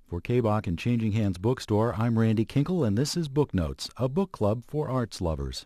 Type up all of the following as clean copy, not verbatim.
For Kabach and Changing Hands Bookstore, I'm Randy Kinkle, and this is Book Notes, a book club for arts lovers.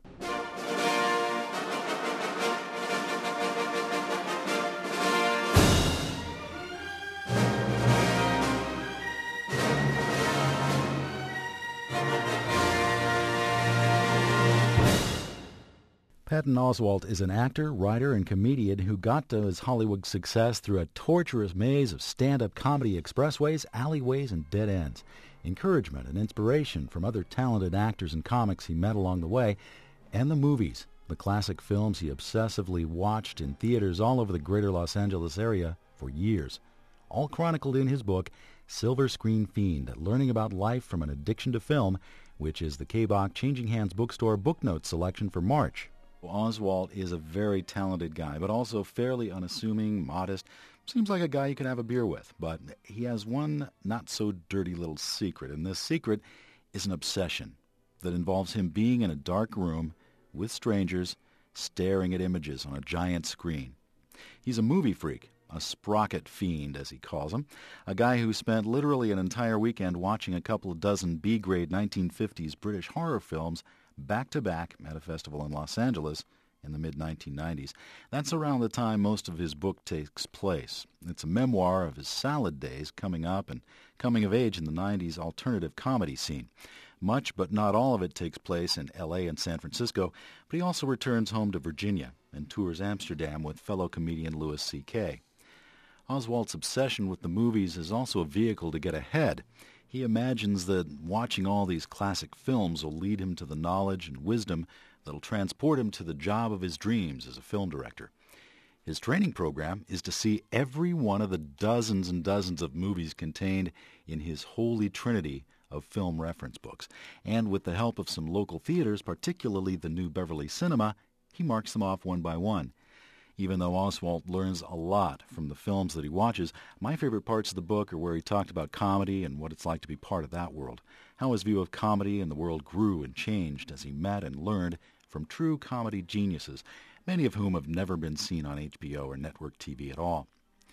Patton Oswalt is an actor, writer, and comedian who got to his Hollywood success through a torturous maze of stand-up comedy expressways, alleyways, and dead ends. Encouragement and inspiration from other talented actors and comics he met along the way, and the movies, the classic films he obsessively watched in theaters all over the greater Los Angeles area for years. All chronicled in his book, Silver Screen Fiend, Learning About Life from an Addiction to Film, which is the Kabach Changing Hands Bookstore Book Notes selection for March. Oswalt is a very talented guy, but also fairly unassuming, modest. Seems like a guy you could have a beer with, but he has one not-so-dirty little secret, and this secret is an obsession that involves him being in a dark room with strangers staring at images on a giant screen. He's a movie freak, a sprocket fiend, as he calls them, a guy who spent literally an entire weekend watching a couple of dozen B-grade 1950s British horror films back-to-back at a festival in Los Angeles in the mid-1990s. That's around the time most of his book takes place. It's a memoir of his salad days coming up and coming of age in the 90s alternative comedy scene. Much, but not all of it, takes place in L.A. and San Francisco, but he also returns home to Virginia and tours Amsterdam with fellow comedian Louis C.K. Oswalt's obsession with the movies is also a vehicle to get ahead. He imagines that watching all these classic films will lead him to the knowledge and wisdom that'll transport him to the job of his dreams as a film director. His training program is to see every one of the dozens and dozens of movies contained in his holy trinity of film reference books. And with the help of some local theaters, particularly the New Beverly Cinema, he marks them off one by one. Even though Oswalt learns a lot from the films that he watches, my favorite parts of the book are where he talked about comedy and what it's like to be part of that world, how his view of comedy and the world grew and changed as he met and learned from true comedy geniuses, many of whom have never been seen on HBO or network TV at all.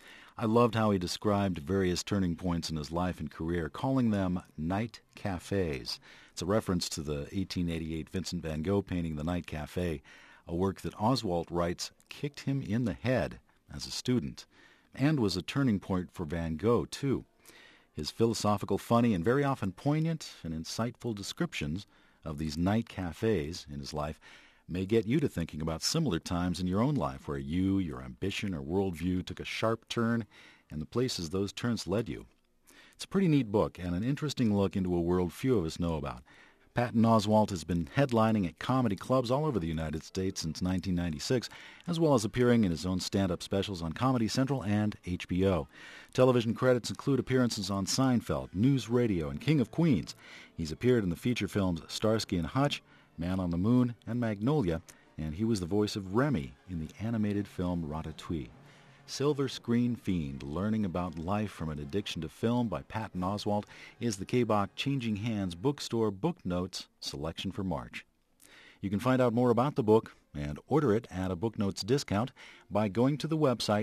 I loved how he described various turning points in his life and career, calling them night cafes. It's a reference to the 1888 Vincent van Gogh painting The Night Cafe, a work that Oswalt writes kicked him in the head as a student, and was a turning point for Van Gogh, too. His philosophical, funny, and very often poignant and insightful descriptions of these night cafes in his life may get you to thinking about similar times in your own life where you, your ambition, or worldview took a sharp turn and the places those turns led you. It's a pretty neat book and an interesting look into a world few of us know about. Patton Oswalt has been headlining at comedy clubs all over the United States since 1996, as well as appearing in his own stand-up specials on Comedy Central and HBO. Television credits include appearances on Seinfeld, News Radio, and King of Queens. He's appeared in the feature films Starsky and Hutch, Man on the Moon, and Magnolia, and he was the voice of Remy in the animated film Ratatouille. Silver Screen Fiend, Learning About Life from an Addiction to Film by Patton Oswalt is the Kabach Changing Hands Bookstore Book Notes selection for March. You can find out more about the book and order it at a Book Notes discount by going to the website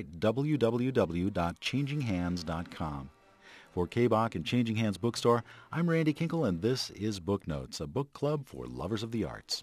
www.changinghands.com. For Kabach and Changing Hands Bookstore, I'm Randy Kinkle, and this is Book Notes, a book club for lovers of the arts.